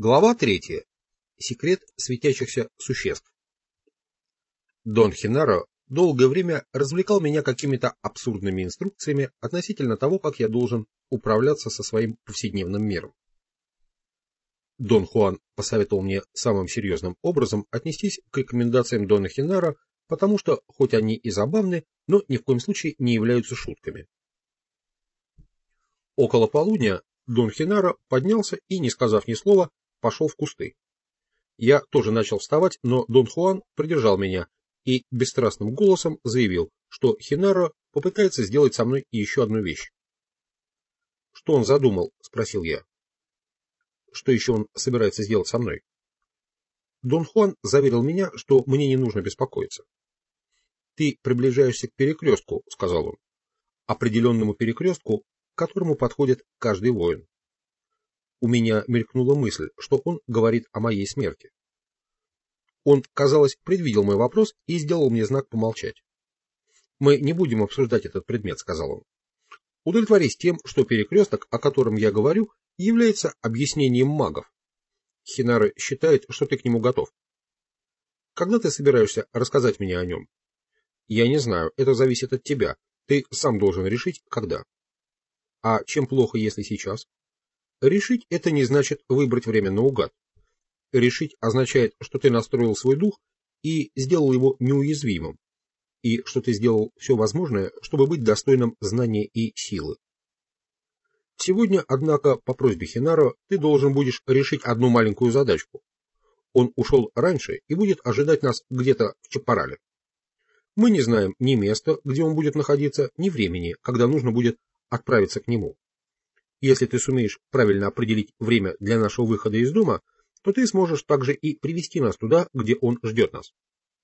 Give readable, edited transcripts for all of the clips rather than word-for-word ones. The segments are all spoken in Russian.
Глава 3. Секрет светящихся существ. Дон Хенаро долгое время развлекал меня какими-то абсурдными инструкциями относительно того, как я должен управляться со своим повседневным миром. Дон Хуан посоветовал мне самым серьезным образом отнестись к рекомендациям Дона Хенаро, потому что, хоть они и забавны, но ни в коем случае не являются шутками. Около полудня Дон Хенаро поднялся и, не сказав ни слова, пошел в кусты. Я тоже начал вставать, но Дон Хуан придержал меня и бесстрастным голосом заявил, что Хенаро попытается сделать со мной еще одну вещь. — Что он задумал? — спросил я. — Что еще он собирается сделать со мной? Дон Хуан заверил меня, что мне не нужно беспокоиться. — Ты приближаешься к перекрестку, — сказал он, — определенному перекрестку, к которому подходит каждый воин. У меня мелькнула мысль, что он говорит о моей смерти. Он, казалось, предвидел мой вопрос и сделал мне знак помолчать. «Мы не будем обсуждать этот предмет», — сказал он. «Удовлетворись тем, что перекресток, о котором я говорю, является объяснением магов. Хенаро считает, что ты к нему готов. Когда ты собираешься рассказать мне о нем? Я не знаю, это зависит от тебя. Ты сам должен решить, когда. А чем плохо, если сейчас? Решить — это не значит выбрать время наугад. Решить означает, что ты настроил свой дух и сделал его неуязвимым, и что ты сделал все возможное, чтобы быть достойным знания и силы. Сегодня, однако, по просьбе Хенаро, ты должен будешь решить одну маленькую задачку. Он ушел раньше и будет ожидать нас где-то в Чапарале. Мы не знаем ни места, где он будет находиться, ни времени, когда нужно будет отправиться к нему. Если ты сумеешь правильно определить время для нашего выхода из дома, то ты сможешь также и привести нас туда, где он ждет нас.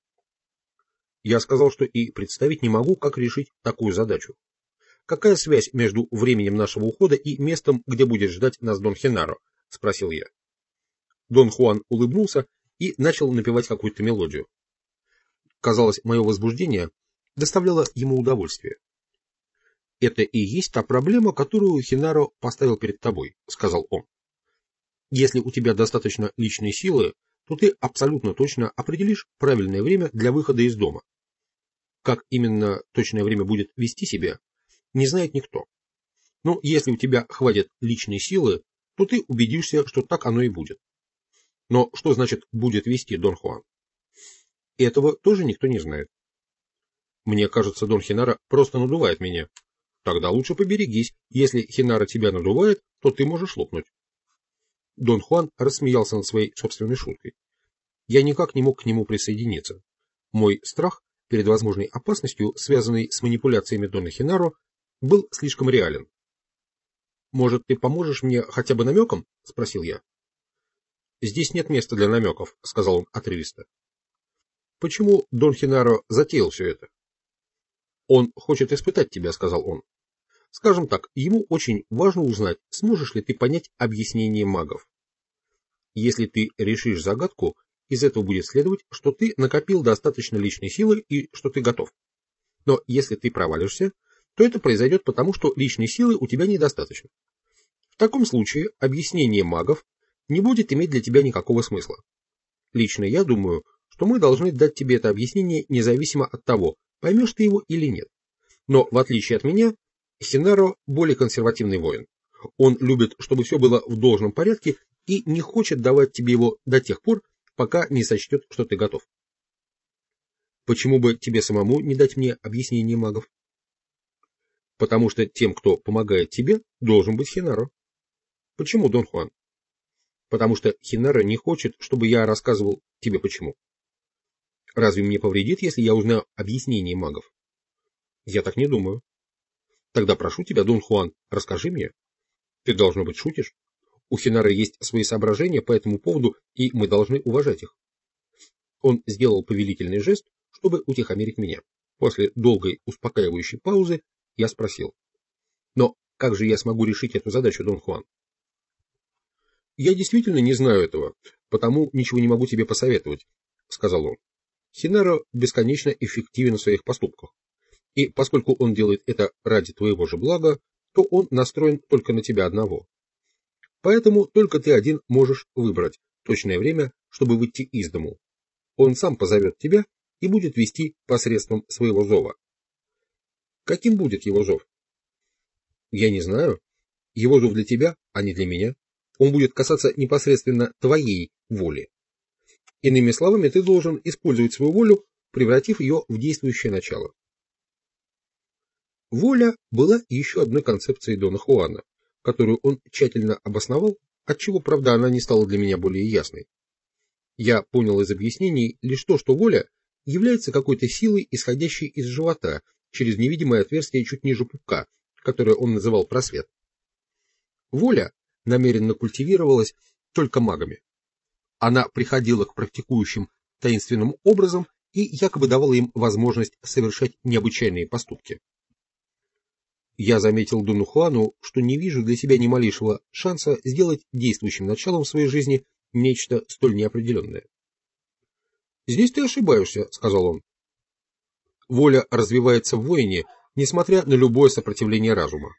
Я сказал, что и представить не могу, как решить такую задачу. Какая связь между временем нашего ухода и местом, где будет ждать нас Дон Хенаро? — спросил я. Дон Хуан улыбнулся и начал напевать какую-то мелодию. Казалось, мое возбуждение доставляло ему удовольствие. «Это и есть та проблема, которую Хенаро поставил перед тобой», — сказал он. «Если у тебя достаточно личной силы, то ты абсолютно точно определишь правильное время для выхода из дома. Как именно точное время будет вести себя, не знает никто. Но если у тебя хватит личной силы, то ты убедишься, что так оно и будет. Но что значит «будет вести», Дон Хуан? Этого тоже никто не знает. Мне кажется, Дон Хенаро просто надувает меня. Тогда лучше поберегись. Если Хенаро тебя надувает, то ты можешь лопнуть. Дон Хуан рассмеялся над своей собственной шуткой. Я никак не мог к нему присоединиться. Мой страх перед возможной опасностью, связанной с манипуляциями Дона Хенаро, был слишком реален. «Может, ты поможешь мне хотя бы намеком?» — спросил я. «Здесь нет места для намеков», — сказал он отрывисто. «Почему Дон Хенаро затеял все это?» «Он хочет испытать тебя», — сказал он. «Скажем так, ему очень важно узнать, сможешь ли ты понять объяснение магов. Если ты решишь загадку, из этого будет следовать, что ты накопил достаточно личной силы и что ты готов. Но если ты провалишься, то это произойдет потому, что личной силы у тебя недостаточно. В таком случае объяснение магов не будет иметь для тебя никакого смысла. Лично я думаю, что мы должны дать тебе это объяснение независимо от того, поймешь ты его или нет. Но в отличие от меня, Хенаро более консервативный воин. Он любит, чтобы все было в должном порядке и не хочет давать тебе его до тех пор, пока не сочтет, что ты готов. Почему бы тебе самому не дать мне объяснение магов? Потому что тем, кто помогает тебе, должен быть Хенаро. Почему, Дон Хуан? Потому что Хенаро не хочет, чтобы я рассказывал тебе почему. Разве мне повредит, если я узнаю объяснение магов? Я так не думаю. Тогда прошу тебя, Дон Хуан, расскажи мне. Ты, должно быть, шутишь. У Хенаро есть свои соображения по этому поводу, и мы должны уважать их. Он сделал повелительный жест, чтобы утихомирить меня. После долгой успокаивающей паузы я спросил. Но как же я смогу решить эту задачу, Дон Хуан? Я действительно не знаю этого, потому ничего не могу тебе посоветовать, сказал он. Хенаро бесконечно эффективен в своих поступках. И поскольку он делает это ради твоего же блага, то он настроен только на тебя одного. Поэтому только ты один можешь выбрать точное время, чтобы выйти из дому. Он сам позовет тебя и будет вести посредством своего зова. Каким будет его зов? Я не знаю. Его зов для тебя, а не для меня. Он будет касаться непосредственно твоей воли. Иными словами, ты должен использовать свою волю, превратив ее в действующее начало. Воля была еще одной концепцией Дона Хуана, которую он тщательно обосновал, отчего, правда, она не стала для меня более ясной. Я понял из объяснений лишь то, что воля является какой-то силой, исходящей из живота, через невидимое отверстие чуть ниже пупка, которое он называл просвет. Воля намеренно культивировалась только магами. Она приходила к практикующим таинственным образом и якобы давала им возможность совершать необычайные поступки. Я заметил Дону Хуану, что не вижу для себя ни малейшего шанса сделать действующим началом в своей жизни нечто столь неопределенное. «Здесь ты ошибаешься», — сказал он. «Воля развивается в воине, несмотря на любое сопротивление разума».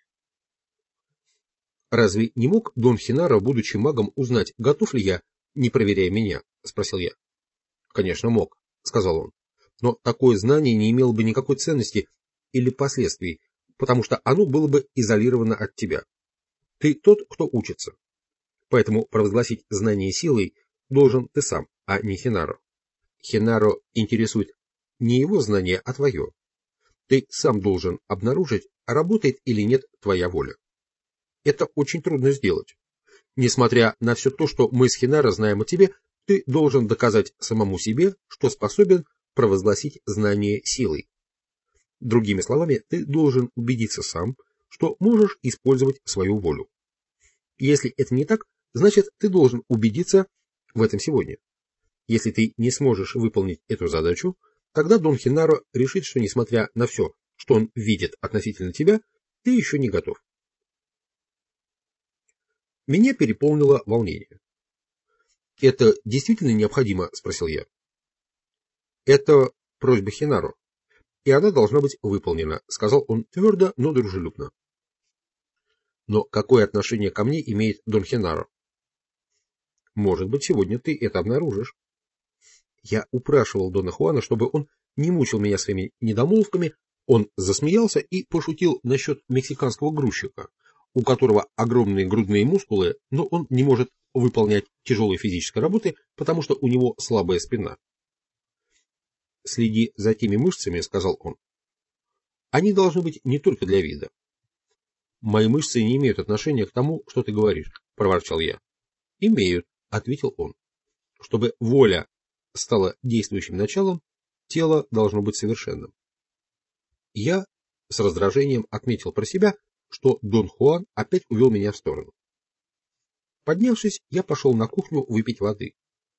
«Разве не мог Дон Хинаро, будучи магом, узнать, готов ли я, не проверяя меня?» — спросил я. «Конечно, мог», — сказал он. «Но такое знание не имело бы никакой ценности или последствий, потому что оно было бы изолировано от тебя. Ты тот, кто учится. Поэтому провозгласить знание силой должен ты сам, а не Хинаро. Хинаро интересует не его знание, а твое. Ты сам должен обнаружить, работает или нет твоя воля. Это очень трудно сделать. Несмотря на все то, что мы с Хинаро знаем о тебе, ты должен доказать самому себе, что способен провозгласить знание силой. Другими словами, ты должен убедиться сам, что можешь использовать свою волю. Если это не так, значит, ты должен убедиться в этом сегодня. Если ты не сможешь выполнить эту задачу, тогда Дон Хинаро решит, что несмотря на все, что он видит относительно тебя, ты еще не готов. Меня переполнило волнение. «Это действительно необходимо?» – спросил я. «Это просьба Хинаро, и она должна быть выполнена», – сказал он твердо, но дружелюбно. «Но какое отношение ко мне имеет Дон Хинаро?» «Может быть, сегодня ты это обнаружишь». Я упрашивал Дона Хуана, чтобы он не мучил меня своими недомолвками. Он засмеялся и пошутил насчет мексиканского грузчика, у которого огромные грудные мускулы, но он не может выполнять тяжелой физической работы, потому что у него слабая спина. «Следи за теми мышцами», — сказал он. «Они должны быть не только для вида». «Мои мышцы не имеют отношения к тому, что ты говоришь», — проворчал я. «Имеют», — ответил он. «Чтобы воля стала действующим началом, тело должно быть совершенным». Я с раздражением отметил про себя, что Дон Хуан опять увел меня в сторону. Поднявшись, я пошел на кухню выпить воды.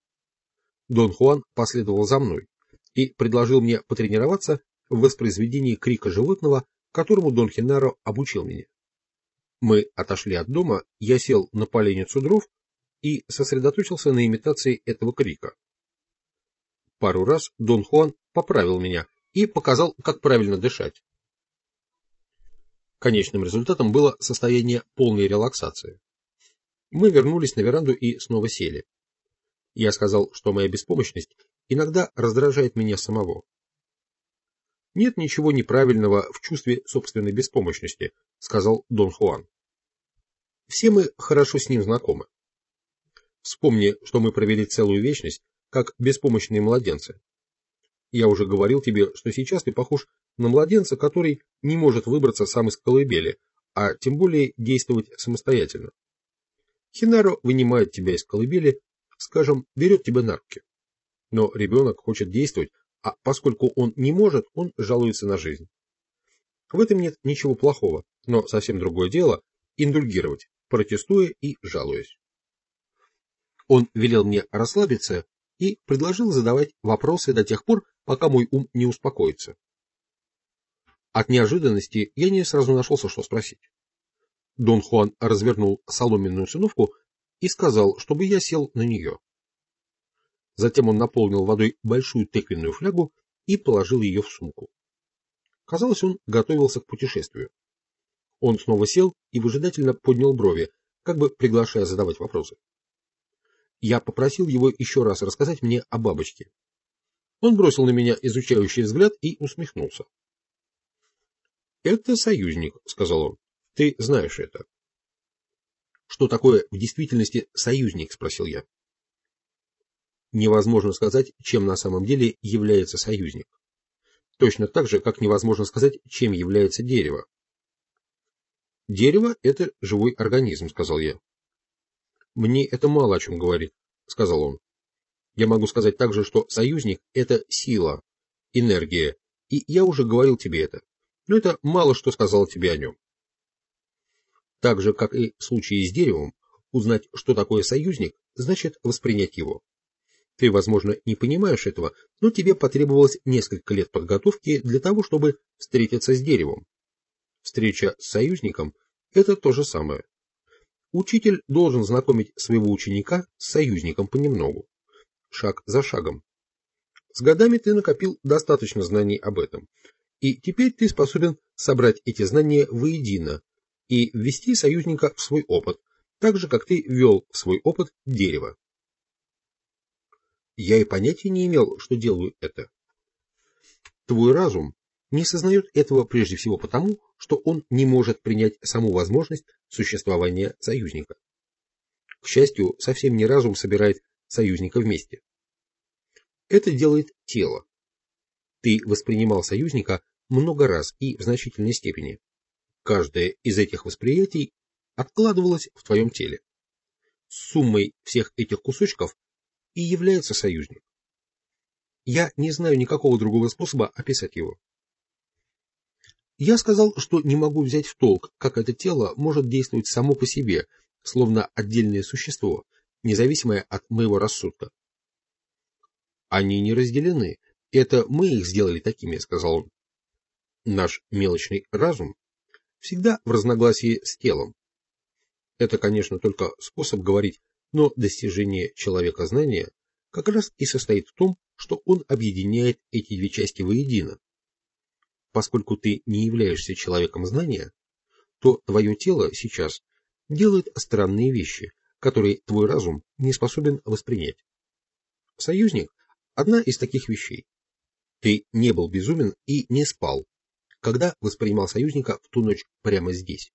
Дон Хуан последовал за мной и предложил мне потренироваться в воспроизведении крика животного, которому Дон Хинаро обучил меня. Мы отошли от дома, я сел на поленницу дров и сосредоточился на имитации этого крика. Пару раз Дон Хуан поправил меня и показал, как правильно дышать. Конечным результатом было состояние полной релаксации. Мы вернулись на веранду и снова сели. Я сказал, что моя беспомощность иногда раздражает меня самого. «Нет ничего неправильного в чувстве собственной беспомощности», — сказал Дон Хуан. «Все мы хорошо с ним знакомы. Вспомни, что мы провели целую вечность, как беспомощные младенцы. Я уже говорил тебе, что сейчас ты похож на младенца, который не может выбраться сам из колыбели, а тем более действовать самостоятельно. Хинаро вынимает тебя из колыбели, скажем, берет тебя на руки. Но ребенок хочет действовать, а поскольку он не может, он жалуется на жизнь. В этом нет ничего плохого, но совсем другое дело – индульгировать, протестуя и жалуясь. Он велел мне расслабиться и предложил задавать вопросы до тех пор, пока мой ум не успокоится. От неожиданности я не сразу нашелся, что спросить. Дон Хуан развернул соломенную циновку и сказал, чтобы я сел на нее. Затем он наполнил водой большую тыквенную флягу и положил ее в сумку. Казалось, он готовился к путешествию. Он снова сел и выжидательно поднял брови, как бы приглашая задавать вопросы. Я попросил его еще раз рассказать мне о бабочке. Он бросил на меня изучающий взгляд и усмехнулся. «Это союзник», — сказал он. «Ты знаешь это». «Что такое в действительности союзник?» — спросил я. Невозможно сказать, чем на самом деле является союзник. Точно так же, как невозможно сказать, чем является дерево. «Дерево — это живой организм», — сказал я. «Мне это мало о чем говорит», — сказал он. «Я могу сказать также, что союзник — это сила, энергия, и я уже говорил тебе это, но это мало что сказал тебе о нем». Так же, как и в случае с деревом, узнать, что такое союзник, значит воспринять его. Ты, возможно, не понимаешь этого, но тебе потребовалось несколько лет подготовки для того, чтобы встретиться с деревом. Встреча с союзником – это то же самое. Учитель должен знакомить своего ученика с союзником понемногу, шаг за шагом. С годами ты накопил достаточно знаний об этом, и теперь ты способен собрать эти знания воедино и ввести союзника в свой опыт, так же, как ты ввел в свой опыт дерево. Я и понятия не имел, что делаю это. Твой разум не сознает этого прежде всего потому, что он не может принять саму возможность существования союзника. К счастью, совсем не разум собирает союзника вместе. Это делает тело. Ты воспринимал союзника много раз и в значительной степени. Каждое из этих восприятий откладывалось в твоем теле. Суммой всех этих кусочков и является союзник. Я не знаю никакого другого способа описать его. Я сказал, что не могу взять в толк, как это тело может действовать само по себе, словно отдельное существо, независимое от моего рассудка. Они не разделены. Это мы их сделали такими, сказал он. Наш мелочный разум всегда в разногласии с телом. Это, конечно, только способ говорить, но достижение человека знания как раз и состоит в том, что он объединяет эти две части воедино. Поскольку ты не являешься человеком знания, то твое тело сейчас делает странные вещи, которые твой разум не способен воспринять. Союзник – одна из таких вещей. Ты не был безумен и не спал, когда воспринимал союзника в ту ночь прямо здесь.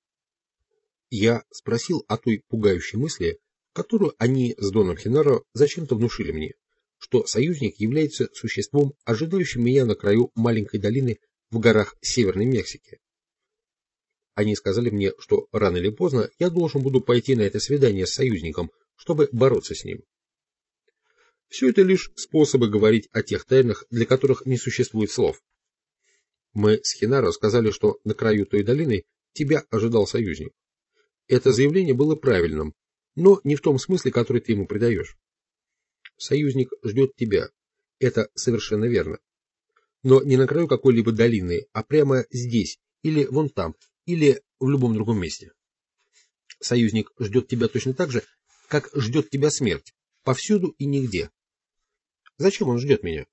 Я спросил о той пугающей мысли, которую они с Доном Хенаро зачем-то внушили мне, что союзник является существом, ожидающим меня на краю маленькой долины в горах Северной Мексики. Они сказали мне, что рано или поздно я должен буду пойти на это свидание с союзником, чтобы бороться с ним. Все это лишь способы говорить о тех тайнах, для которых не существует слов. Мы с Хенаро сказали, что на краю той долины тебя ожидал союзник. Это заявление было правильным, но не в том смысле, который ты ему придаешь. Союзник ждет тебя. Это совершенно верно. Но не на краю какой-либо долины, а прямо здесь, или вон там, или в любом другом месте. Союзник ждет тебя точно так же, как ждет тебя смерть, повсюду и нигде. Зачем он ждет меня?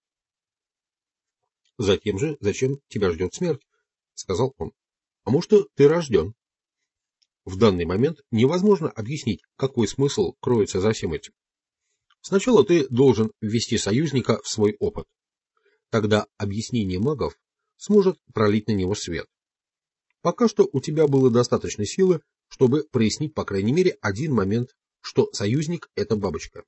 Затем же, зачем тебя ждет смерть, сказал он. Потому что ты рожден. В данный момент невозможно объяснить, какой смысл кроется за всем этим. Сначала ты должен ввести союзника в свой опыт. Тогда объяснение магов сможет пролить на него свет. Пока что у тебя было достаточно силы, чтобы прояснить, по крайней мере, один момент, что союзник – это бабочка.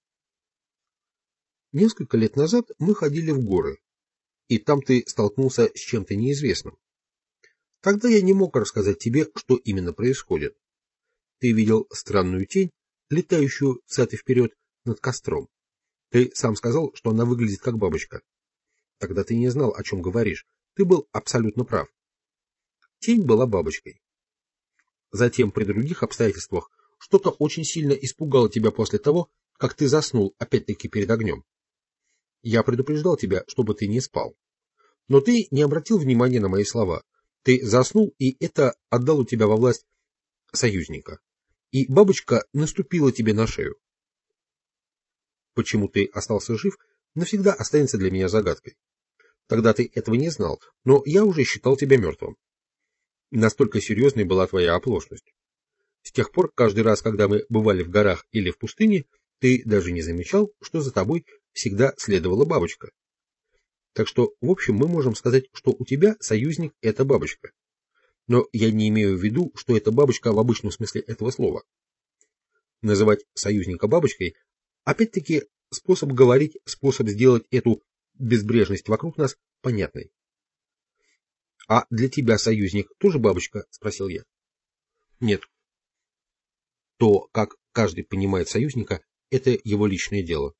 Несколько лет назад мы ходили в горы, и там ты столкнулся с чем-то неизвестным. Тогда я не мог рассказать тебе, что именно происходит. Ты видел странную тень, летающую взад и вперед над костром. Ты сам сказал, что она выглядит как бабочка. Тогда ты не знал, о чем говоришь. Ты был абсолютно прав. Тень была бабочкой. Затем, при других обстоятельствах, что-то очень сильно испугало тебя после того, как ты заснул, опять-таки перед огнем. Я предупреждал тебя, чтобы ты не спал. Но ты не обратил внимания на мои слова. Ты заснул, и это отдало тебя во власть союзника. И бабочка наступила тебе на шею. Почему ты остался жив, навсегда останется для меня загадкой. Тогда ты этого не знал, но я уже считал тебя мертвым. Настолько серьезной была твоя оплошность. С тех пор, каждый раз, когда мы бывали в горах или в пустыне, ты даже не замечал, что за тобой всегда следовала бабочка. Так что, в общем, мы можем сказать, что у тебя союзник – это бабочка. Но я не имею в виду, что это бабочка в обычном смысле этого слова. Называть союзника бабочкой – опять-таки способ говорить, способ сделать эту безбрежность вокруг нас понятной. «А для тебя союзник тоже бабочка?» – спросил я. «Нет. То, как каждый понимает союзника, это его личное дело».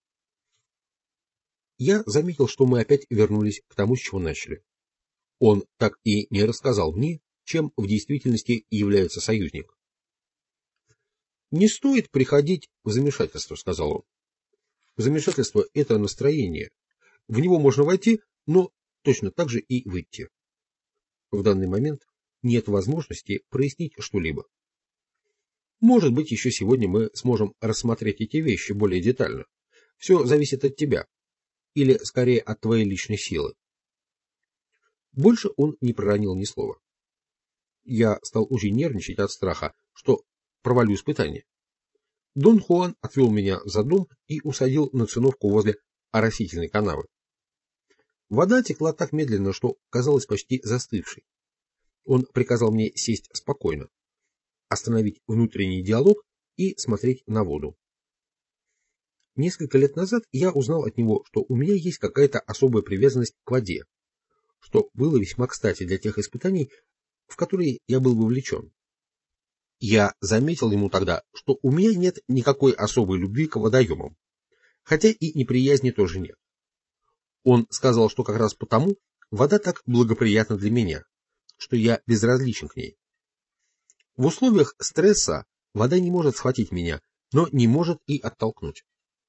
Я заметил, что мы опять вернулись к тому, с чего начали. Он так и не рассказал мне, чем в действительности является союзник. «Не стоит приходить в замешательство», — сказал он. «Замешательство — это настроение. В него можно войти, но точно так же и выйти. В данный момент нет возможности прояснить что-либо. Может быть, еще сегодня мы сможем рассмотреть эти вещи более детально. Все зависит от тебя. Или, скорее, от твоей личной силы». Больше он не проронил ни слова. Я стал очень нервничать от страха, что провалю испытание. Дон Хуан отвел меня за дом и усадил на циновку возле оросительной канавы. Вода текла так медленно, что казалась почти застывшей. Он приказал мне сесть спокойно, остановить внутренний диалог и смотреть на воду. Несколько лет назад я узнал от него, что у меня есть какая-то особая привязанность к воде, что было весьма кстати для тех испытаний, в которые я был вовлечен. Я заметил ему тогда, что у меня нет никакой особой любви к водоемам, хотя и неприязни тоже нет. Он сказал, что как раз потому вода так благоприятна для меня, что я безразличен к ней. В условиях стресса вода не может схватить меня, но не может и оттолкнуть.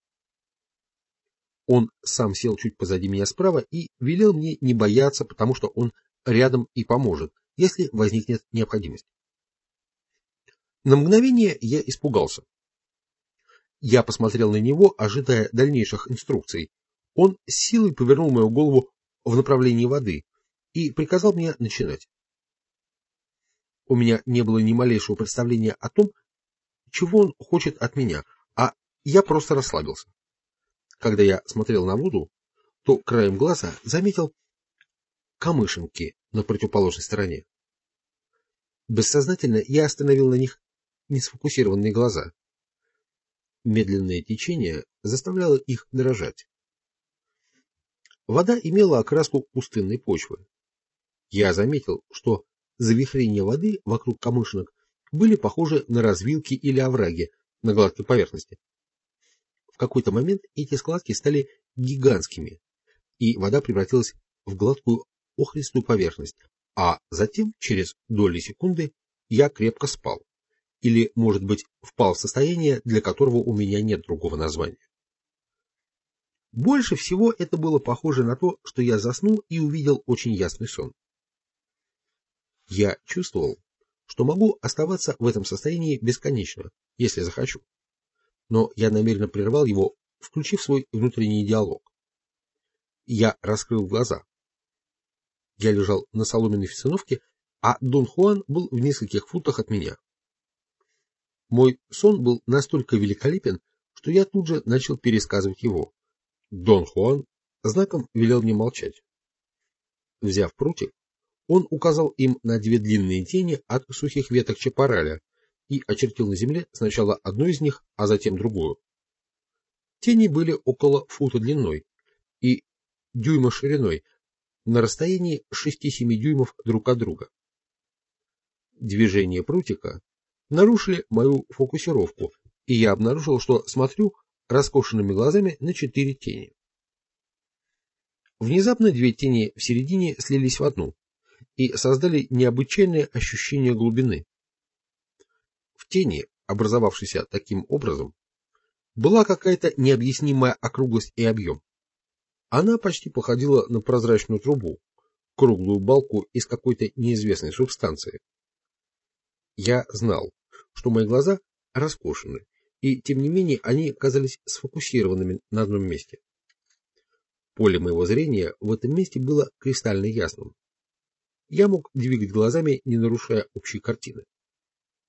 Он сам сел чуть позади меня справа и велел мне не бояться, потому что он рядом и поможет, если возникнет необходимость. На мгновение я испугался. Я посмотрел на него, ожидая дальнейших инструкций. Он с силой повернул мою голову в направлении воды и приказал мне начинать. У меня не было ни малейшего представления о том, чего он хочет от меня, а я просто расслабился. Когда я смотрел на воду, то краем глаза заметил камышинки на противоположной стороне. Бессознательно я остановил на них несфокусированные глаза. Медленное течение заставляло их дрожать. Вода имела окраску пустынной почвы. Я заметил, что завихрения воды вокруг камышинок были похожи на развилки или овраги на гладкой поверхности. В какой-то момент эти складки стали гигантскими, и вода превратилась в гладкую охристую поверхность, а затем, через доли секунды, я крепко спал. Или, может быть, впал в состояние, для которого у меня нет другого названия. Больше всего это было похоже на то, что я заснул и увидел очень ясный сон. Я чувствовал, что могу оставаться в этом состоянии бесконечно, если захочу. Но я намеренно прервал его, включив свой внутренний диалог. Я раскрыл глаза. Я лежал на соломенной циновке, а Дон Хуан был в нескольких футах от меня. Мой сон был настолько великолепен, что я тут же начал пересказывать его. Дон Хуан знаком велел мне молчать. Взяв прутик, он указал им на две длинные тени от сухих веток чапараля и очертил на земле сначала одну из них, а затем другую. Тени были около фута длиной и дюйма шириной, на расстоянии 6-7 дюймов друг от друга. Движение прутика нарушили мою фокусировку, и я обнаружил, что смотрю раскошенными глазами на 4 тени. Внезапно две тени в середине слились в одну и создали необычайное ощущение глубины. В тени, образовавшейся таким образом, была какая-то необъяснимая округлость и объем. Она почти походила на прозрачную трубу, круглую балку из какой-то неизвестной субстанции. Я знал, что мои глаза раскошены, и тем не менее они казались сфокусированными на одном месте. Поле моего зрения в этом месте было кристально ясным. Я мог двигать глазами, не нарушая общей картины.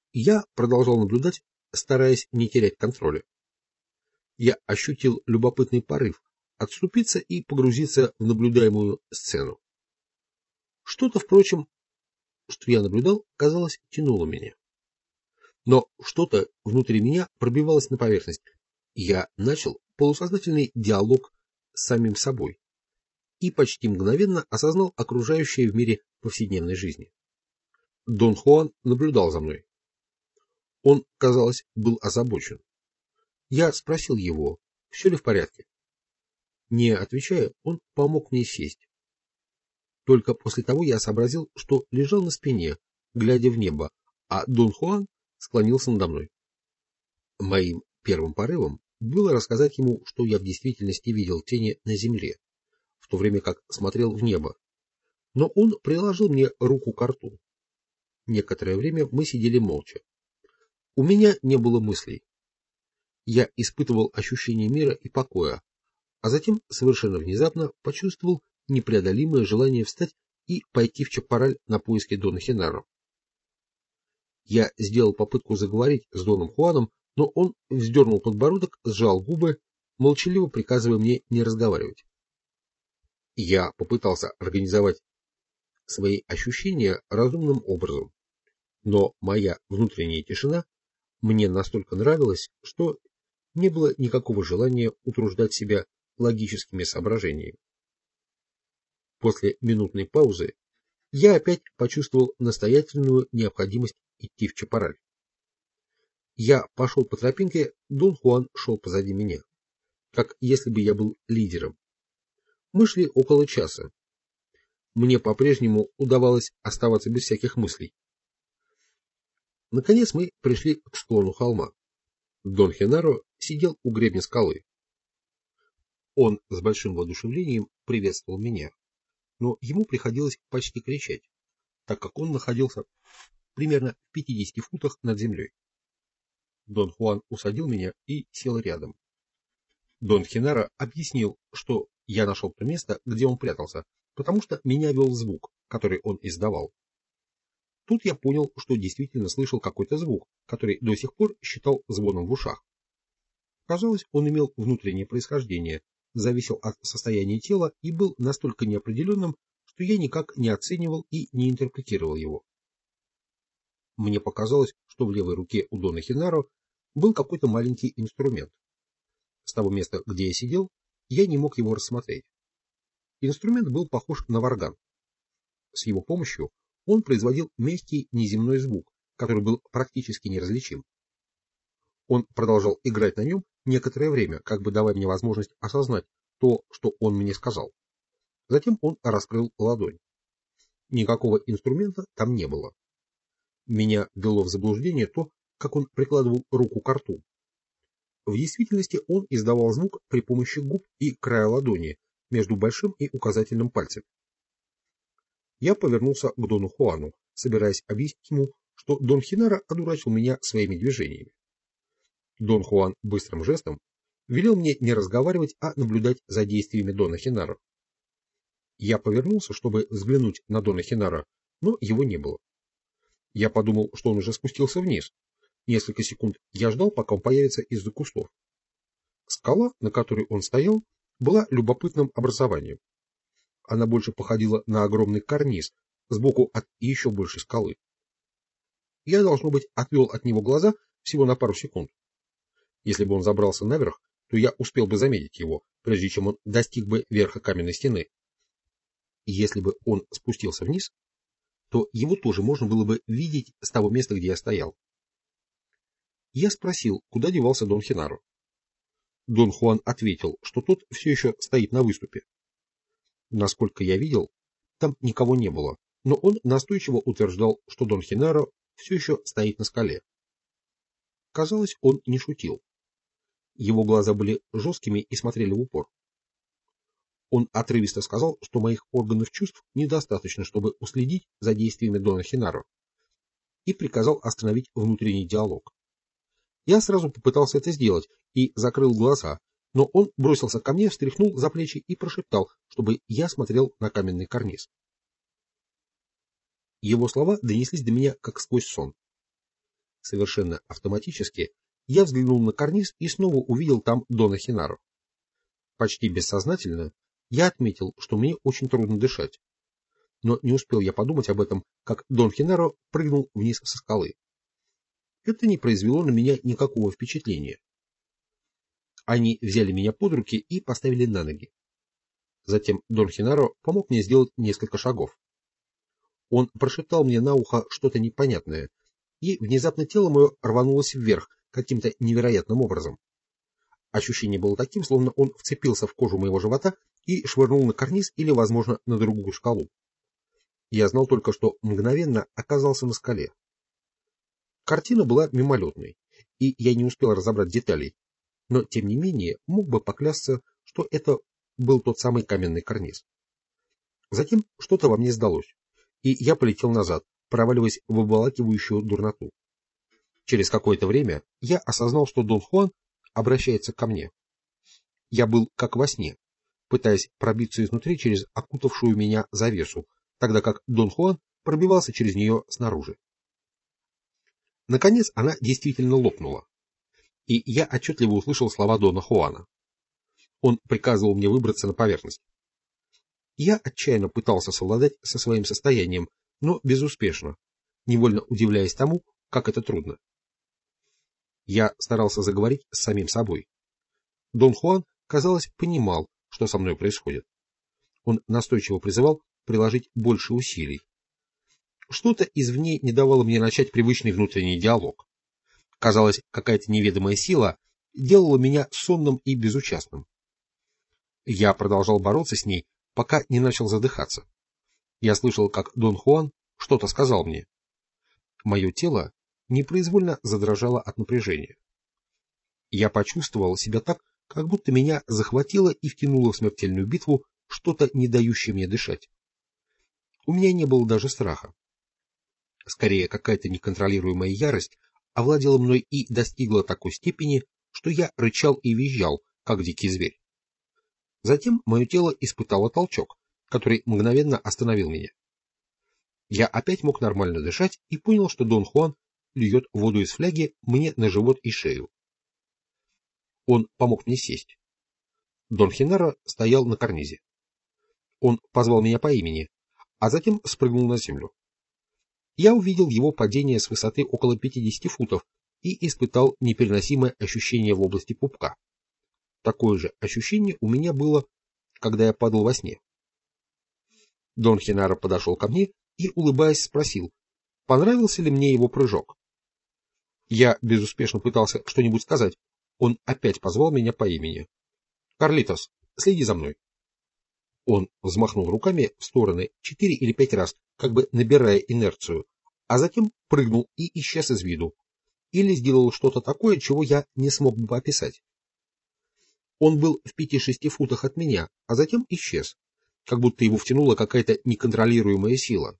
Я продолжал наблюдать, стараясь не терять контроля. Я ощутил любопытный порыв отступиться и погрузиться в наблюдаемую сцену. Что-то, впрочем, что я наблюдал, казалось, тянуло меня. Но что-то внутри меня пробивалось на поверхность. Я начал полусознательный диалог с самим собой и почти мгновенно осознал окружающее в мире повседневной жизни. Дон Хуан наблюдал за мной. Он, казалось, был озабочен. Я спросил его, все ли в порядке. Не отвечая, он помог мне сесть. Только после того я сообразил, что лежал на спине, глядя в небо, а Дон Хуан склонился надо мной. Моим первым порывом было рассказать ему, что я в действительности видел тени на земле, в то время как смотрел в небо. Но он приложил мне руку к рту. Некоторое время мы сидели молча. У меня не было мыслей. Я испытывал ощущение мира и покоя, а затем совершенно внезапно почувствовал непреодолимое желание встать и пойти в Чапараль на поиски Дона Хенаро. Я сделал попытку заговорить с Доном Хуаном, но он вздернул подбородок, сжал губы, молчаливо приказывая мне не разговаривать. Я попытался организовать свои ощущения разумным образом, но моя внутренняя тишина мне настолько нравилась, что не было никакого желания утруждать себя логическими соображениями. После минутной паузы я опять почувствовал настоятельную необходимость идти в Чапараль. Я пошел по тропинке, Дон Хуан шел позади меня, как если бы я был лидером. Мы шли около часа. Мне по-прежнему удавалось оставаться без всяких мыслей. Наконец мы пришли к склону холма. Дон Хенаро сидел у гребня скалы. Он с большим воодушевлением приветствовал меня, но ему приходилось почти кричать, так как он находился примерно в 50 футах над землей. Дон Хуан усадил меня и сел рядом. Дон Хенаро объяснил, что я нашел то место, где он прятался, потому что меня вел звук, который он издавал. Тут я понял, что действительно слышал какой-то звук, который до сих пор считал звоном в ушах. Казалось, он имел внутреннее происхождение, зависел от состояния тела и был настолько неопределенным, что я никак не оценивал и не интерпретировал его. Мне показалось, что в левой руке у Дона Хенаро был какой-то маленький инструмент. С того места, где я сидел, я не мог его рассмотреть. Инструмент был похож на варган. С его помощью он производил мягкий неземной звук, который был практически неразличим. Он продолжал играть на нем некоторое время, как бы давая мне возможность осознать то, что он мне сказал. Затем он раскрыл ладонь. Никакого инструмента там не было. Меня ввело в заблуждение то, как он прикладывал руку к рту. В действительности он издавал звук при помощи губ и края ладони между большим и указательным пальцем. Я повернулся к Дону Хуану, собираясь объяснить ему, что Дон Хенаро одурачил меня своими движениями. Дон Хуан быстрым жестом велел мне не разговаривать, а наблюдать за действиями Дона Хенаро. Я повернулся, чтобы взглянуть на Дона Хенаро, но его не было. Я подумал, что он уже спустился вниз. Несколько секунд я ждал, пока он появится из-за кустов. Скала, на которой он стоял, была любопытным образованием. Она больше походила на огромный карниз сбоку от еще большей скалы. Я, должно быть, отвел от него глаза всего на пару секунд. Если бы он забрался наверх, то я успел бы заметить его, прежде чем он достиг бы верха каменной стены. И если бы он спустился вниз, то его тоже можно было бы видеть с того места, где я стоял. Я спросил, куда девался Дон Хенаро. Дон Хуан ответил, что тот все еще стоит на выступе. Насколько я видел, там никого не было, но он настойчиво утверждал, что Дон Хенаро все еще стоит на скале. Казалось, он не шутил. Его глаза были жесткими и смотрели в упор. Он отрывисто сказал, что моих органов чувств недостаточно, чтобы уследить за действиями Дона Хенаро, и приказал остановить внутренний диалог. Я сразу попытался это сделать и закрыл глаза, но он бросился ко мне, встряхнул за плечи и прошептал, чтобы я смотрел на каменный карниз. Его слова донеслись до меня, как сквозь сон. Совершенно автоматически я взглянул на карниз и снова увидел там Дона Хенару. Почти бессознательно я отметил, что мне очень трудно дышать. Но не успел я подумать об этом, как Дон Хенаро прыгнул вниз со скалы. Это не произвело на меня никакого впечатления. Они взяли меня под руки и поставили на ноги. Затем Дон Хенаро помог мне сделать несколько шагов. Он прошептал мне на ухо что-то непонятное, и внезапно тело мое рванулось вверх каким-то невероятным образом. Ощущение было таким, словно он вцепился в кожу моего живота и швырнул на карниз или, возможно, на другую скалу. Я знал только, что мгновенно оказался на скале. Картина была мимолетной, и я не успел разобрать деталей, но, тем не менее, мог бы поклясться, что это был тот самый каменный карниз. Затем что-то во мне сдалось, и я полетел назад, проваливаясь в обволакивающую дурноту. Через какое-то время я осознал, что Дон Хуан обращается ко мне. Я был как во сне, пытаясь пробиться изнутри через окутавшую меня завесу, тогда как Дон Хуан пробивался через нее снаружи. Наконец она действительно лопнула, и я отчетливо услышал слова Дона Хуана. Он приказывал мне выбраться на поверхность. Я отчаянно пытался совладать со своим состоянием, но безуспешно, невольно удивляясь тому, как это трудно. Я старался заговорить с самим собой. Дон Хуан, казалось, понимал, что со мной происходит. Он настойчиво призывал приложить больше усилий. Что-то извне не давало мне начать привычный внутренний диалог. Казалось, какая-то неведомая сила делала меня сонным и безучастным. Я продолжал бороться с ней, пока не начал задыхаться. Я слышал, как Дон Хуан что-то сказал мне. Мое тело непроизвольно задрожало от напряжения. Я почувствовал себя так, как будто меня захватило и втянуло в смертельную битву что-то, не дающее мне дышать. У меня не было даже страха. Скорее, какая-то неконтролируемая ярость овладела мной и достигла такой степени, что я рычал и визжал, как дикий зверь. Затем мое тело испытало толчок, который мгновенно остановил меня. Я опять мог нормально дышать и понял, что Дон Хуан льет воду из фляги мне на живот и шею. Он помог мне сесть. Дон Хенаро стоял на карнизе. Он позвал меня по имени, а затем спрыгнул на землю. Я увидел его падение с высоты около 50 футов и испытал непереносимое ощущение в области пупка. Такое же ощущение у меня было, когда я падал во сне. Дон Хенаро подошел ко мне и, улыбаясь, спросил, понравился ли мне его прыжок. Я безуспешно пытался что-нибудь сказать. Он опять позвал меня по имени. «Карлитос, следи за мной». Он взмахнул руками в стороны 4 или 5 раз, как бы набирая инерцию, а затем прыгнул и исчез из виду. Или сделал что-то такое, чего я не смог бы описать. Он был в 5-6 футах от меня, а затем исчез, как будто его втянула какая-то неконтролируемая сила.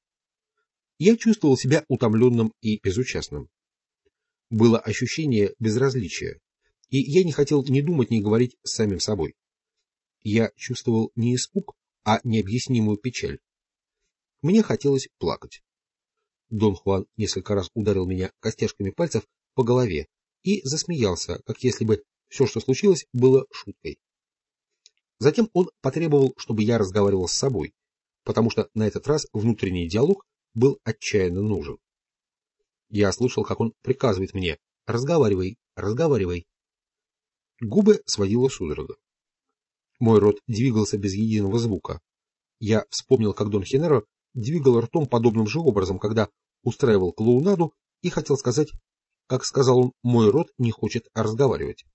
Я чувствовал себя утомленным и безучастным. Было ощущение безразличия, и я не хотел ни думать, ни говорить с самим собой. Я чувствовал не испуг, а необъяснимую печаль. Мне хотелось плакать. Дон Хуан несколько раз ударил меня костяшками пальцев по голове и засмеялся, как если бы все, что случилось, было шуткой. Затем он потребовал, чтобы я разговаривал с собой, потому что на этот раз внутренний диалог был отчаянно нужен. Я слышал, как он приказывает мне: «Разговаривай, разговаривай». Губы сводило судорога. Мой рот двигался без единого звука. Я вспомнил, как Дон Хенаро двигал ртом подобным же образом, когда устраивал клоунаду, и хотел сказать, как сказал он, мой рот не хочет разговаривать.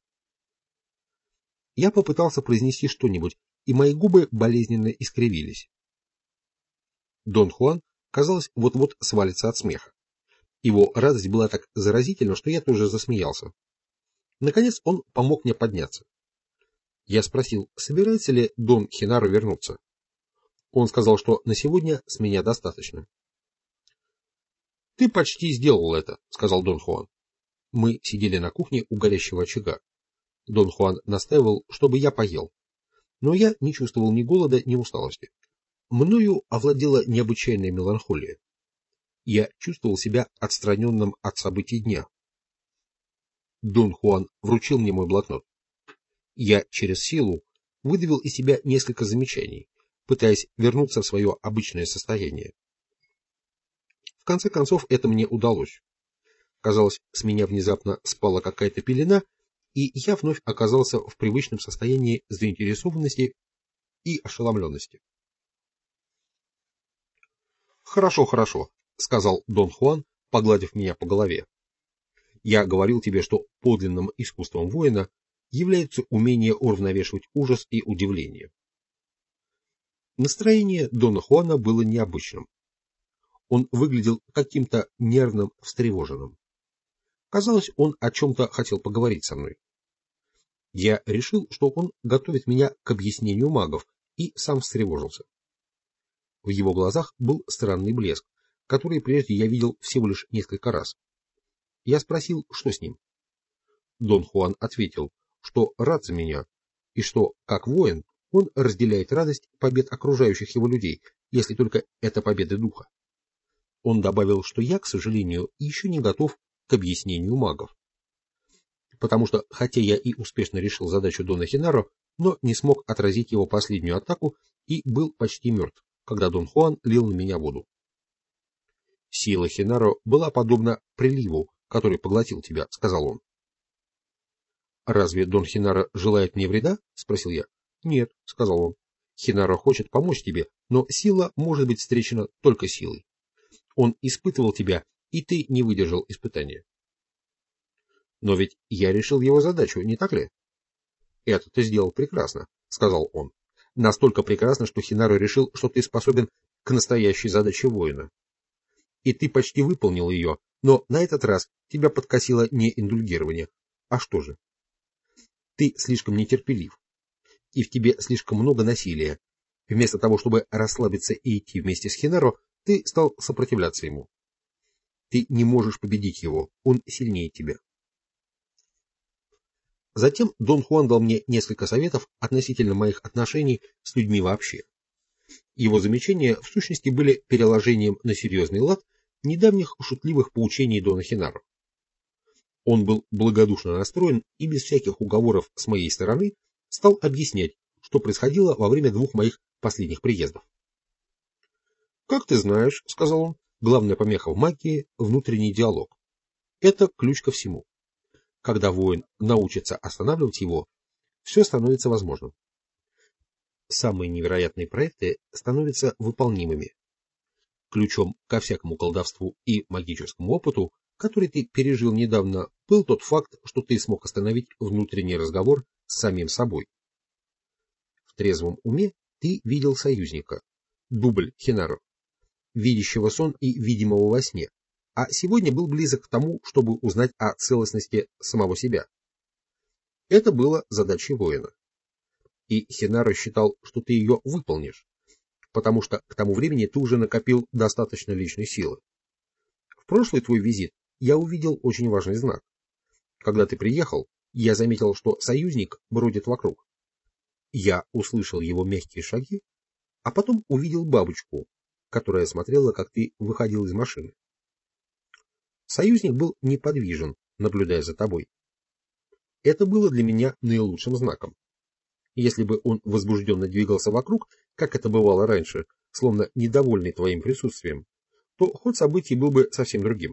Я попытался произнести что-нибудь, и мои губы болезненно искривились. Дон Хуан, казалось, вот-вот свалится от смеха. Его радость была так заразительна, что я тоже засмеялся. Наконец он помог мне подняться. Я спросил, собирается ли Дон Хенаро вернуться. Он сказал, что на сегодня с меня достаточно. «Ты почти сделал это», — сказал Дон Хуан. Мы сидели на кухне у горящего очага. Дон Хуан настаивал, чтобы я поел. Но я не чувствовал ни голода, ни усталости. Мною овладела необычайная меланхолия. Я чувствовал себя отстраненным от событий дня. Дон Хуан вручил мне мой блокнот. Я через силу выдавил из себя несколько замечаний, пытаясь вернуться в свое обычное состояние. В конце концов, это мне удалось. Казалось, с меня внезапно спала какая-то пелена, и я вновь оказался в привычном состоянии заинтересованности и ошеломленности. «Хорошо, хорошо», — сказал Дон Хуан, погладив меня по голове. «Я говорил тебе, что подлинным искусством воина является умение уравновешивать ужас и удивление». Настроение Дона Хуана было необычным. Он выглядел каким-то нервным, встревоженным. Казалось, он о чем-то хотел поговорить со мной. Я решил, что он готовит меня к объяснению магов, и сам встревожился. В его глазах был странный блеск, который прежде я видел всего лишь несколько раз. Я спросил, что с ним. Дон Хуан ответил, что рад за меня, и что, как воин, он разделяет радость побед окружающих его людей, если только это победы духа. Он добавил, что я, к сожалению, еще не готов к объяснению магов. Потому что, хотя я и успешно решил задачу Дона Хинаро, но не смог отразить его последнюю атаку и был почти мертв, когда Дон Хуан лил на меня воду. «Сила Хинаро была подобна приливу, который поглотил тебя», — сказал он. «Разве Дон Хинаро желает мне вреда?» — спросил я. «Нет», — сказал он. «Хинаро хочет помочь тебе, но сила может быть встречена только силой. Он испытывал тебя, и ты не выдержал испытания». «Но ведь я решил его задачу, не так ли?» «Это ты сделал прекрасно», — сказал он. «Настолько прекрасно, что Хинаро решил, что ты способен к настоящей задаче воина. И ты почти выполнил ее, но на этот раз тебя подкосило не индульгирование. А что же? Ты слишком нетерпелив, и в тебе слишком много насилия. Вместо того, чтобы расслабиться и идти вместе с Хинаро, ты стал сопротивляться ему. Ты не можешь победить его, он сильнее тебя». Затем Дон Хуан дал мне несколько советов относительно моих отношений с людьми вообще. Его замечания в сущности были переложением на серьезный лад недавних шутливых поучений Дона Хинаро. Он был благодушно настроен и без всяких уговоров с моей стороны стал объяснять, что происходило во время двух моих последних приездов. «Как ты знаешь, — сказал он, — главная помеха в магии — внутренний диалог. Это ключ ко всему. Когда воин научится останавливать его, все становится возможным. Самые невероятные проекты становятся выполнимыми. Ключом ко всякому колдовству и магическому опыту, который ты пережил недавно, был тот факт, что ты смог остановить внутренний разговор с самим собой. В трезвом уме ты видел союзника, дубль Хинаро, видящего сон и видимого во сне, а сегодня был близок к тому, чтобы узнать о целостности самого себя. Это было задачей воина. И Хинаро считал, что ты ее выполнишь, потому что к тому времени ты уже накопил достаточно личной силы. В прошлый твой визит я увидел очень важный знак. Когда ты приехал, я заметил, что союзник бродит вокруг. Я услышал его мягкие шаги, а потом увидел бабочку, которая смотрела, как ты выходил из машины. Союзник был неподвижен, наблюдая за тобой. Это было для меня наилучшим знаком. Если бы он возбужденно двигался вокруг, как это бывало раньше, словно недовольный твоим присутствием, то ход событий был бы совсем другим.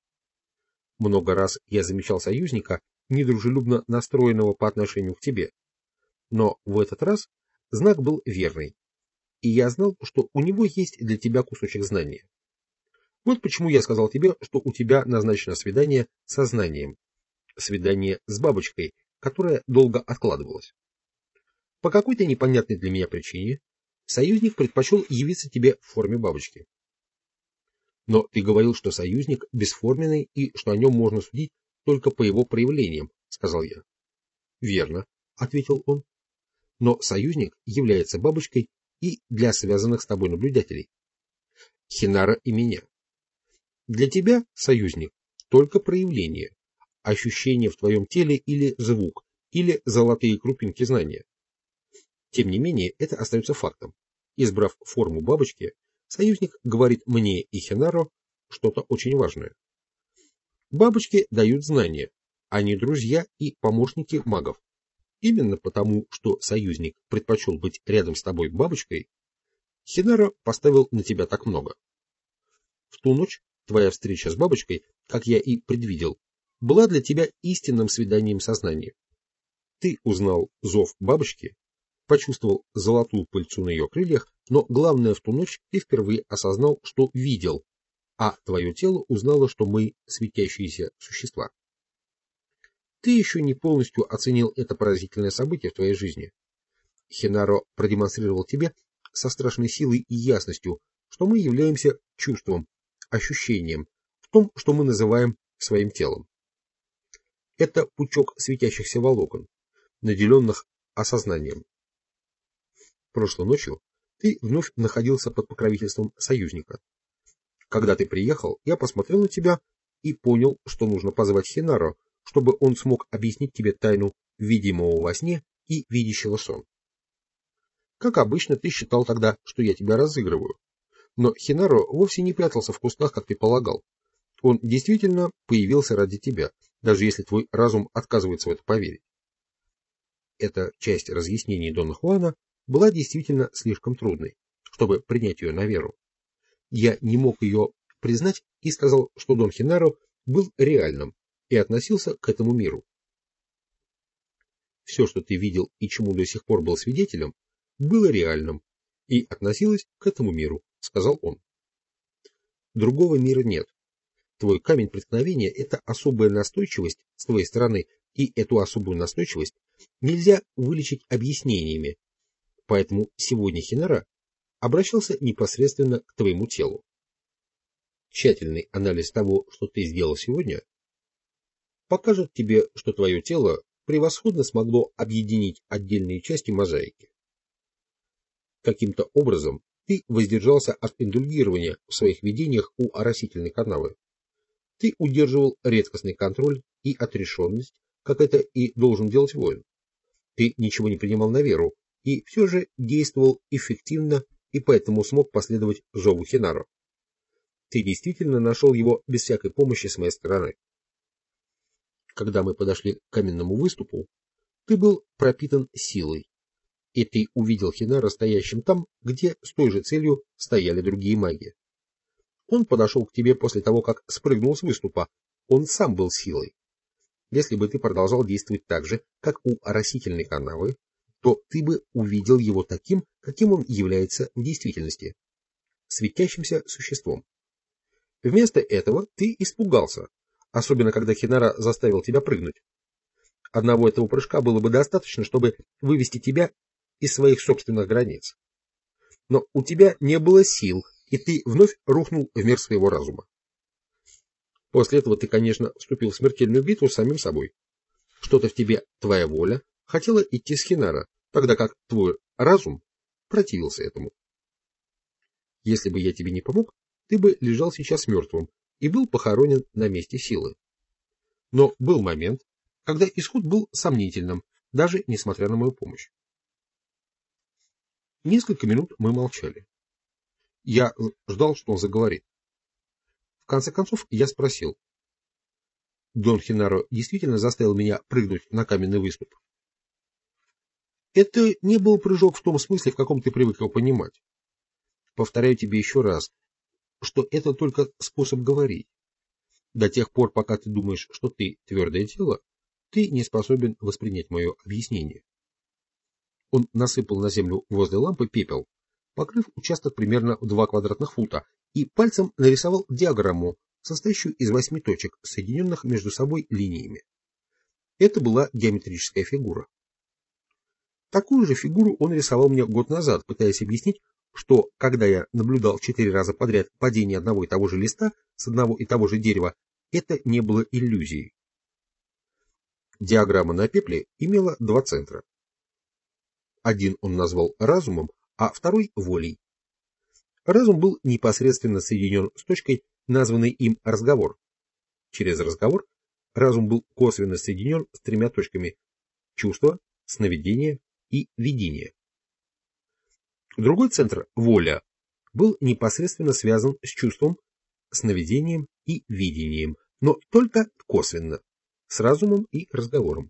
Много раз я замечал союзника, недружелюбно настроенного по отношению к тебе. Но в этот раз знак был верный, и я знал, что у него есть для тебя кусочек знания. Вот почему я сказал тебе, что у тебя назначено свидание со знанием, свидание с бабочкой, которое долго откладывалось. По какой-то непонятной для меня причине союзник предпочел явиться тебе в форме бабочки. Но ты говорил, что союзник бесформенный и что о нем можно судить только по его проявлениям, сказал я. Верно, ответил он. Но союзник является бабочкой и для связанных с тобой наблюдателей. Хинаро и меня. Для тебя, союзник, только проявление, ощущение в твоем теле или звук, или золотые крупинки знания. Тем не менее, это остается фактом. Избрав форму бабочки, союзник говорит мне и Хинаро, что-то очень важное. Бабочки дают знания, они друзья и помощники магов. Именно потому, что союзник предпочел быть рядом с тобой бабочкой, Хинара поставил на тебя так много. В ту ночь твоя встреча с бабочкой, как я и предвидел, была для тебя истинным свиданием сознания. Ты узнал зов бабочки, почувствовал золотую пыльцу на ее крыльях, но главное, в ту ночь ты впервые осознал, что видел, а твое тело узнало, что мы светящиеся существа. Ты еще не полностью оценил это поразительное событие в твоей жизни. Хинаро продемонстрировал тебе со страшной силой и ясностью, что мы являемся чувством, ощущением в том, что мы называем своим телом. Это пучок светящихся волокон, наделенных осознанием. Прошлой ночью ты вновь находился под покровительством союзника. Когда ты приехал, я посмотрел на тебя и понял, что нужно позвать Хинаро, чтобы он смог объяснить тебе тайну видимого во сне и видящего сон. Как обычно, ты считал тогда, что я тебя разыгрываю. Но Хинаро вовсе не прятался в кустах, как ты полагал. Он действительно появился ради тебя, даже если твой разум отказывается в это поверить. Эта часть разъяснений Дона Хуана была действительно слишком трудной, чтобы принять ее на веру. Я не мог ее признать и сказал, что Дон Хинаро был реальным и относился к этому миру. Все, что ты видел и чему до сих пор был свидетелем, было реальным и относилось к этому миру, сказал он. Другого мира нет. Твой камень преткновения – это особая настойчивость с твоей стороны, и эту особую настойчивость нельзя вылечить объяснениями. Поэтому сегодня Хинара обращался непосредственно к твоему телу. Тщательный анализ того, что ты сделал сегодня, покажет тебе, что твое тело превосходно смогло объединить отдельные части мозаики. Каким-то образом ты воздержался от индульгирования в своих видениях у оросительной канавы. Ты удерживал редкостный контроль и отрешенность, как это и должен делать воин. Ты ничего не принимал на веру и все же действовал эффективно и поэтому смог последовать зову Хинаро. Ты действительно нашел его без всякой помощи с моей стороны. Когда мы подошли к каменному выступу, ты был пропитан силой, и ты увидел Хинаро стоящим там, где с той же целью стояли другие маги. Он подошел к тебе после того, как спрыгнул с выступа. Он сам был силой. Если бы ты продолжал действовать так же, как у оросительной канавы, то ты бы увидел его таким, каким он является в действительности, светящимся существом. Вместо этого ты испугался, особенно когда Хинара заставил тебя прыгнуть. Одного этого прыжка было бы достаточно, чтобы вывести тебя из своих собственных границ. Но у тебя не было сил, и ты вновь рухнул в мир своего разума. После этого ты, конечно, вступил в смертельную битву с самим собой. Что-то в тебе, твоя воля, хотела идти с Хинара, тогда как твой разум противился этому. Если бы я тебе не помог, ты бы лежал сейчас мертвым и был похоронен на месте силы. Но был момент, когда исход был сомнительным, даже несмотря на мою помощь. Несколько минут мы молчали. Я ждал, что он заговорит. В конце концов я спросил: Дон Хинаро действительно заставил меня прыгнуть на каменный выступ? Это не был прыжок в том смысле, в каком ты привык его понимать. Повторяю тебе еще раз, что это только способ говорить. До тех пор, пока ты думаешь, что ты твердое тело, ты не способен воспринять мое объяснение. Он насыпал на землю возле лампы пепел, покрыв участок примерно в 2 квадратных фута, и пальцем нарисовал диаграмму, состоящую из 8 точек, соединенных между собой линиями. Это была геометрическая фигура. Такую же фигуру он рисовал мне год назад, пытаясь объяснить, что, когда я наблюдал 4 раза подряд падение одного и того же листа с одного и того же дерева, это не было иллюзией. Диаграмма на пепле имела 2 центра. Один он назвал разумом, а второй — волей. Разум был непосредственно соединен с точкой, названной им разговор. Через разговор разум был косвенно соединен с 3 точками — чувство, сновидение и видение. Другой центр, воля, был непосредственно связан с чувством, сновидением и видением, но только косвенно, с разумом и разговором.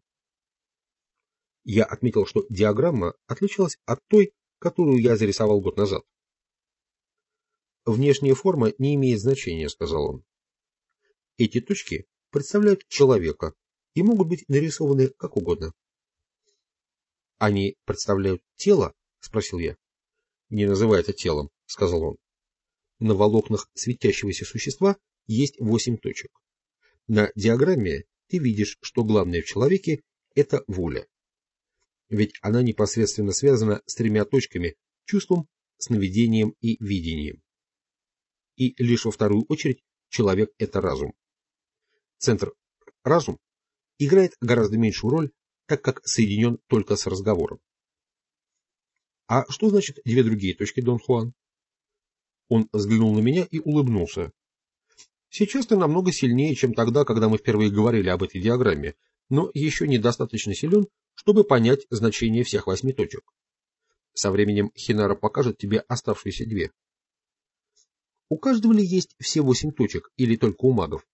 Я отметил, что диаграмма отличалась от той, которую я зарисовал год назад. «Внешняя форма не имеет значения», — сказал он. «Эти точки представляют человека и могут быть нарисованы как угодно». «Они представляют тело?» — спросил я. «Не называй это телом», — сказал он. «На волокнах светящегося существа есть 8 точек. На диаграмме ты видишь, что главное в человеке — это воля. Ведь она непосредственно связана с 3 точками — чувством, сновидением и видением. И лишь во вторую очередь человек — это разум. Центр разум играет гораздо меньшую роль, так как соединен только с разговором». «А что значит 2 другие точки, Дон Хуан?» Он взглянул на меня и улыбнулся. «Сейчас ты намного сильнее, чем тогда, когда мы впервые говорили об этой диаграмме, но еще недостаточно силен, чтобы понять значение всех 8 точек. Со временем Хинара покажет тебе оставшиеся 2. У каждого ли есть все 8 точек или только у магов?»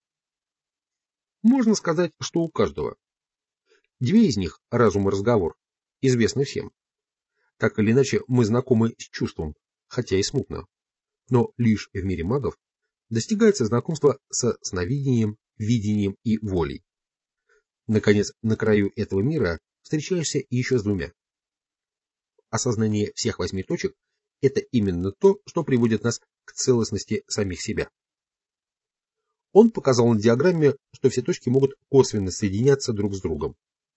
«Можно сказать, что у каждого. 2 из них, разум и разговор, известны всем. Так или иначе мы знакомы с чувством, хотя и смутно. Но лишь в мире магов достигается знакомство со сновидением, видением и волей. Наконец, на краю этого мира встречаешься еще с 2. Осознание всех 8 точек — это именно то, что приводит нас к целостности самих себя». Он показал на диаграмме, что все точки могут косвенно соединяться друг с другом.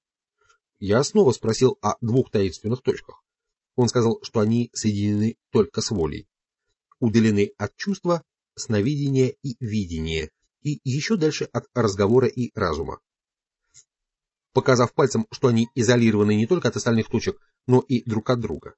Я снова спросил о 2 таинственных точках. Он сказал, что они соединены только с волей, удалены от чувства, сновидения и видения, и еще дальше от разговора и разума, показав пальцем, что они изолированы не только от остальных точек, но и друг от друга.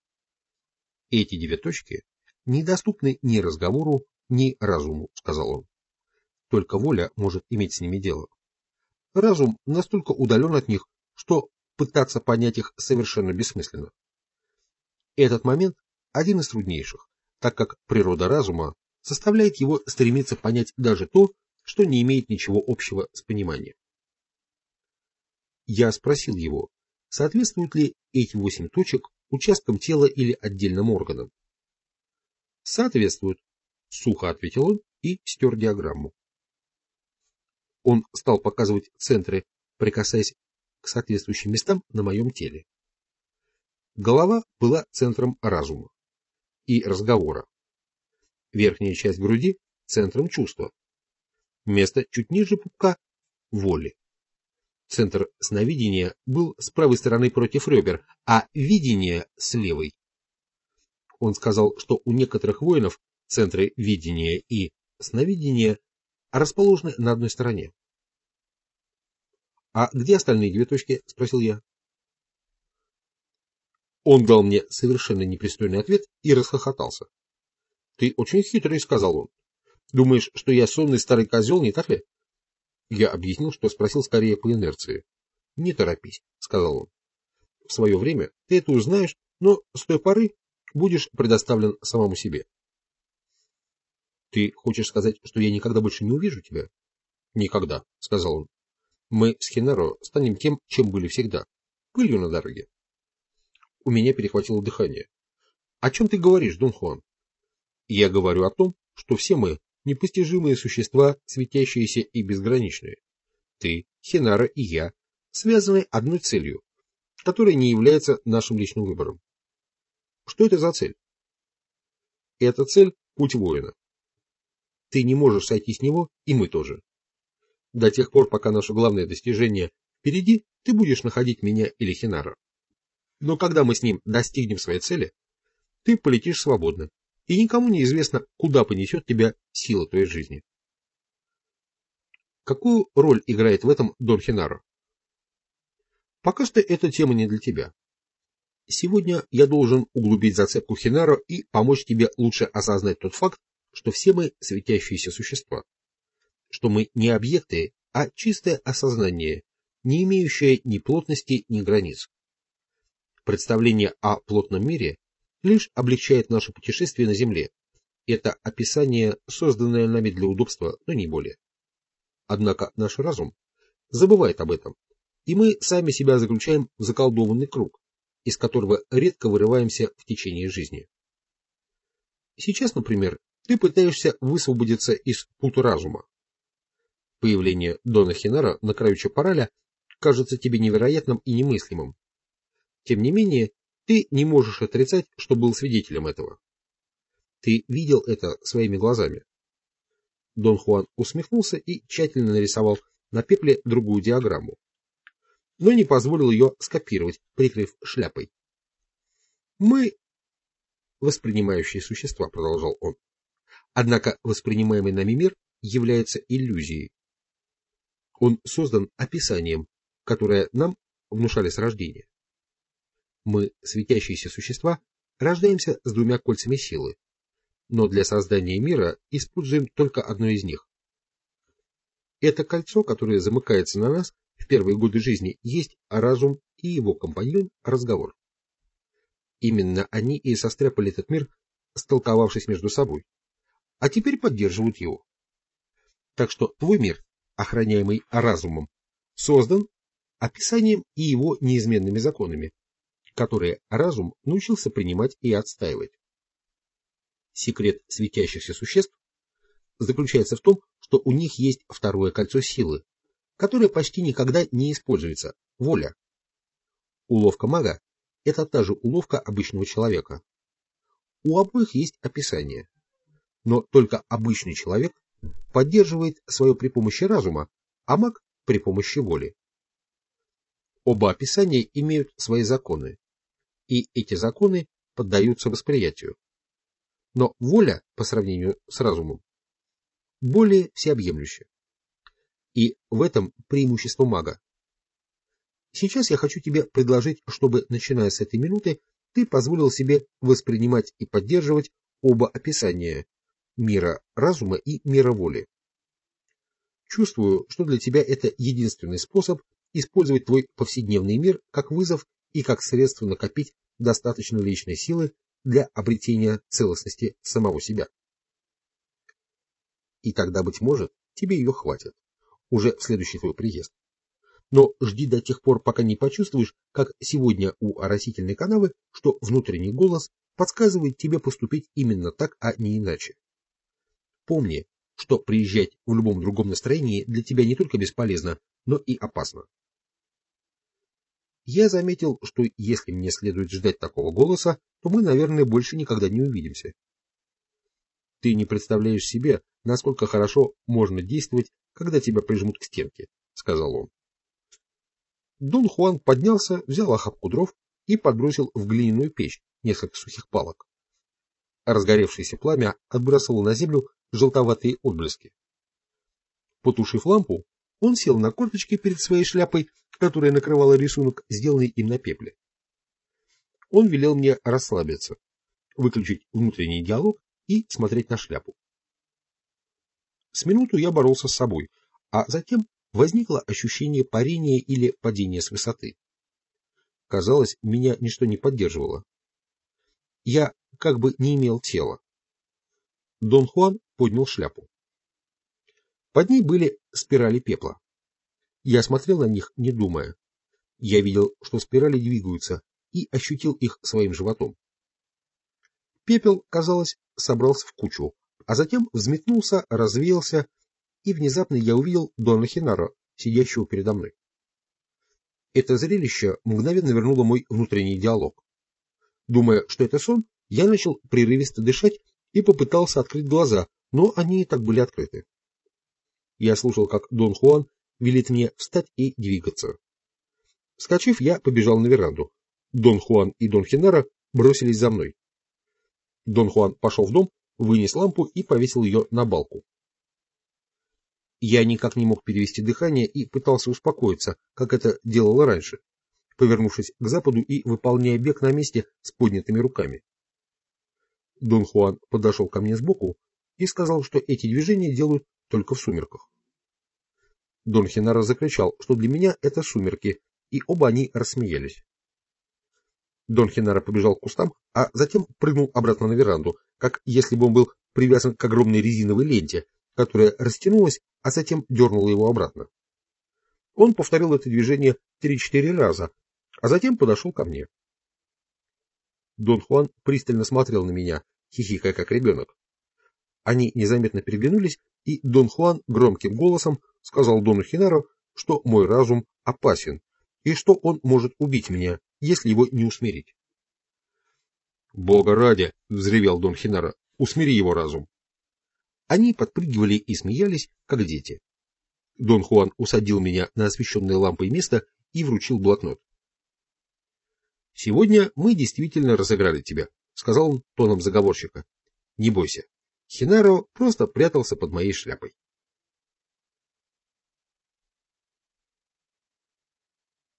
«Эти 2 точки недоступны ни разговору, ни разуму», — сказал он. «Только воля может иметь с ними дело. Разум настолько удален от них, что пытаться понять их совершенно бессмысленно. Этот момент один из труднейших, так как природа разума заставляет его стремиться понять даже то, что не имеет ничего общего с пониманием». Я спросил его, соответствуют ли эти 8 точек участкам тела или отдельным органам. «Соответствуют», — сухо ответил он и стер диаграмму. Он стал показывать центры, прикасаясь к соответствующим местам на моем теле. Голова была центром разума и разговора. Верхняя часть груди — центром чувства. Место чуть ниже пупка — воли. Центр сновидения был с правой стороны против ребер, а видение — с левой. Он сказал, что у некоторых воинов центры видения и сновидения расположены на одной стороне. «А где остальные 2 точки?» — спросил я. Он дал мне совершенно непристойный ответ и расхохотался. «Ты очень хитрый», — сказал он. «Думаешь, что я сонный старый козел, не так ли?» Я объяснил, что спросил скорее по инерции. «Не торопись», — сказал он. «В свое время ты это узнаешь, но с той поры будешь предоставлен самому себе». «Ты хочешь сказать, что я никогда больше не увижу тебя?» «Никогда», — сказал он. «Мы с Хинаро станем тем, чем были всегда, пылью на дороге». У меня перехватило дыхание. «О чем ты говоришь, Дон Хуан?» «Я говорю о том, что все мы непостижимые существа, светящиеся и безграничные. Ты, Хинаро и я связаны одной целью, которая не является нашим личным выбором. Что это за цель?» «Эта цель — путь воина. Ты не можешь сойти с него, и мы тоже. До тех пор, пока наше главное достижение впереди, ты будешь находить меня или Хинаро. Но когда мы с ним достигнем своей цели, ты полетишь свободно, и никому не известно, куда понесет тебя сила твоей жизни». «Какую роль играет в этом Дон Хинаро?» «Пока что эта тема не для тебя. Сегодня я должен углубить зацепку Хинаро и помочь тебе лучше осознать тот факт, что все мы светящиеся существа, что мы не объекты, а чистое осознание, не имеющее ни плотности, ни границ. Представление о плотном мире лишь облегчает наше путешествие на Земле, Это описание, созданное нами для удобства, но не более. Однако наш разум забывает об этом, и мы сами себя заключаем в заколдованный круг, из которого редко вырываемся в течение жизни. Сейчас, например, ты пытаешься высвободиться из пут разума. Появление Дона Хинара на краю Чапараля кажется тебе невероятным и немыслимым. Тем не менее, ты не можешь отрицать, что был свидетелем этого. Ты видел это своими глазами. Дон Хуан усмехнулся и тщательно нарисовал на пепле другую диаграмму, но не позволил ее скопировать, прикрыв шляпой. Мы воспринимающие существа, продолжал он. Однако воспринимаемый нами мир является иллюзией. Он создан описанием, которое нам внушали с рождения. Мы, светящиеся существа, рождаемся с двумя кольцами силы, но для создания мира используем только одно из них. Это кольцо, которое замыкается на нас в первые годы жизни, есть разум и его компаньон разговор. Именно они и состряпали этот мир, столковавшись между собой, а теперь поддерживают его. Так что твой мир, охраняемый разумом, создан описанием и его неизменными законами, которые разум научился принимать и отстаивать. Секрет светящихся существ заключается в том, что у них есть второе кольцо силы, которое почти никогда не используется – воля. Уловка мага – это та же уловка обычного человека. У обоих есть описание, но только обычный человек поддерживает свое при помощи разума, а маг при помощи воли. Оба описания имеют свои законы, и эти законы поддаются восприятию. Но воля, по сравнению с разумом, более всеобъемлющая. И в этом преимущество мага. Сейчас я хочу тебе предложить, чтобы, начиная с этой минуты, ты позволил себе воспринимать и поддерживать оба описания мира разума и мира воли. Чувствую, что для тебя это единственный способ использовать твой повседневный мир как вызов и как средство накопить достаточно личной силы для обретения целостности самого себя. И тогда, быть может, тебе ее хватит, уже в следующий твой приезд. Но жди до тех пор, пока не почувствуешь, как сегодня у оросительной канавы, что внутренний голос подсказывает тебе поступить именно так, а не иначе. Помни, что приезжать в любом другом настроении для тебя не только бесполезно, но и опасно. Я заметил, что если мне следует ждать такого голоса, то мы, наверное, больше никогда не увидимся. Ты не представляешь себе, насколько хорошо можно действовать, когда тебя прижмут к стенке, сказал он. Дон Хуан поднялся, взял охапку дров и подбросил в глиняную печь несколько сухих палок. Разгоревшееся пламя отбрасывало на землю желтоватые отблески. Потушив лампу, он сел на корточки перед своей шляпой, которая накрывала рисунок, сделанный им на пепле. Он велел мне расслабиться, выключить внутренний диалог и смотреть на шляпу. С минуту я боролся с собой, а затем возникло ощущение парения или падения с высоты. Казалось, меня ничто не поддерживало. Я как бы не имел тела. Дон Хуан поднял шляпу. Под ней были спирали пепла. Я смотрел на них, не думая. Я видел, что спирали двигаются, и ощутил их своим животом. Пепел, казалось, собрался в кучу, а затем взметнулся, развеялся, и внезапно я увидел Дона Хинара, сидящего передо мной. Это зрелище мгновенно вернуло мой внутренний диалог. Думая, что это сон, я начал прерывисто дышать и попытался открыть глаза, но они и так были открыты. Я слушал, как Дон Хуан велит мне встать и двигаться. Вскочив, я побежал на веранду. Дон Хуан и Дон Хинара бросились за мной. Дон Хуан пошел в дом, вынес лампу и повесил ее на балку. Я никак не мог перевести дыхание и пытался успокоиться, как это делал раньше, повернувшись к западу и выполняя бег на месте с поднятыми руками. Дон Хуан подошел ко мне сбоку и сказал, что эти движения делают только в сумерках. Дон Хинара закричал, что для меня это сумерки, и оба они рассмеялись. Дон Хинара побежал к кустам, а затем прыгнул обратно на веранду, как если бы он был привязан к огромной резиновой ленте, которая растянулась, а затем дернула его обратно. Он повторил это движение 3-4 раза, а затем подошел ко мне. Дон Хуан пристально смотрел на меня, хихикая как ребенок. Они незаметно переглянулись, и Дон Хуан громким голосом сказал Дону Хенаро, что мой разум опасен, и что он может убить меня, если его не усмирить. «Бога ради!» — взревел Дон Хенаро. «Усмири его разум!» Они подпрыгивали и смеялись, как дети. Дон Хуан усадил меня на освещенное лампой место и вручил блокнот. «Сегодня мы действительно разыграли тебя», — сказал он тоном заговорщика. «Не бойся, Хенаро просто прятался под моей шляпой».